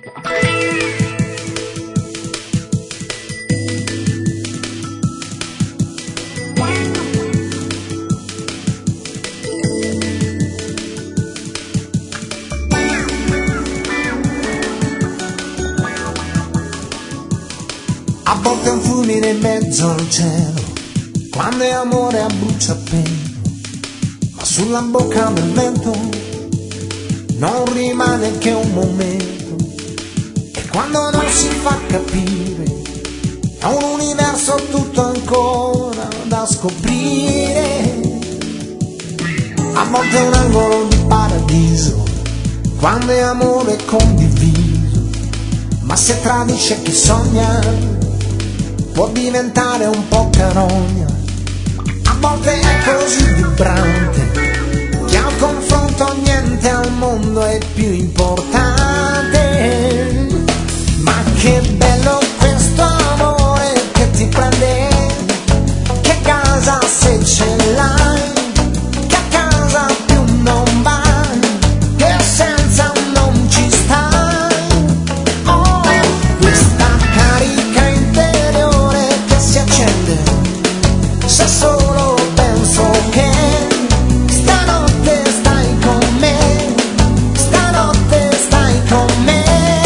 A volte è un fulmine in mezzo al cielo, quando è amore a bruciapelo, ma sulla bocca del vento non rimane che un momento, e quando non si fa capire è un universo tutto ancora da scoprire. A volte è un angolo di paradiso, quando è amore condiviso, ma se tradisce chi sogna può diventare un po' carogna. A volte è così vibrante che al confronto niente al mondo è più importante. Ma che bello questo amore che ti prende, che casa se ce l'hai, che a casa più non vai, che senza non ci stai. Oh, questa carica interiore che si accende se solo penso che stanotte stai con me, stanotte stai con me.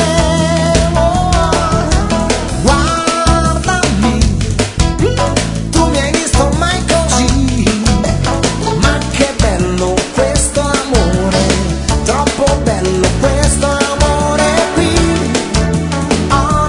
Oh, guardami, tu mi hai visto mai così, ma che bello questo amore, troppo bello questo amore qui. Oh,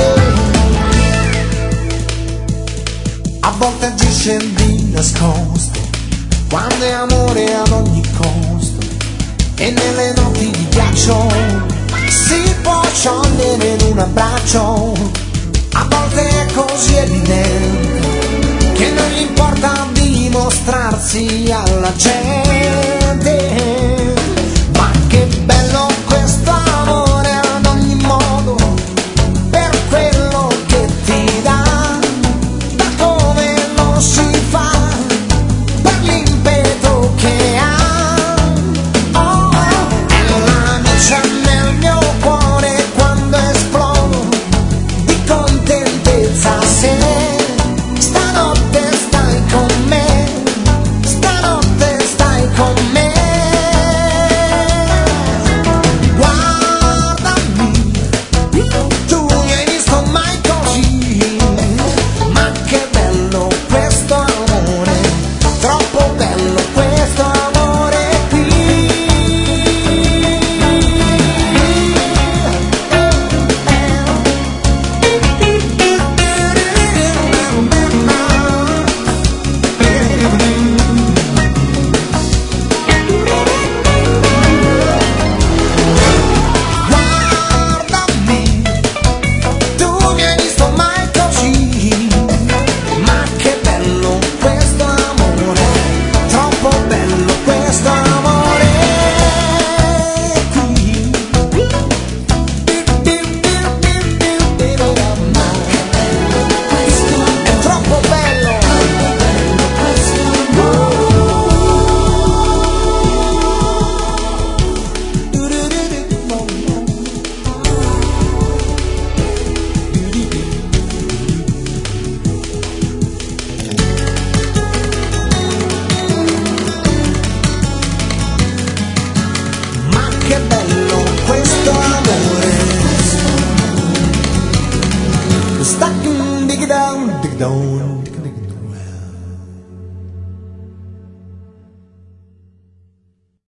a volte agisce di nascosto, quando è amore ad ogni costo, e nelle notti di ghiaccio si può sciogliere in un abbraccio. A volte è così evidente che non gli importa dimostrarsi alla gente. Ma che bello questo amore ad ogni modo, per quello che ti dà, da come lo si fa, per l'impeto che ha. Oh, è la luce nel mio cuore quando esplodo di contentezza se stanotte stai con me, stanotte stai con me. Guardami, tu mi hai visto mai così, ma che bello questo amore, troppo bello questo amore qui. Guardami, tu mi hai visto mai così, ma che bello questo amore, troppo bello questo amore qui. È troppo bello. Ma che bello questo amore. Stuck in dig down, dig down.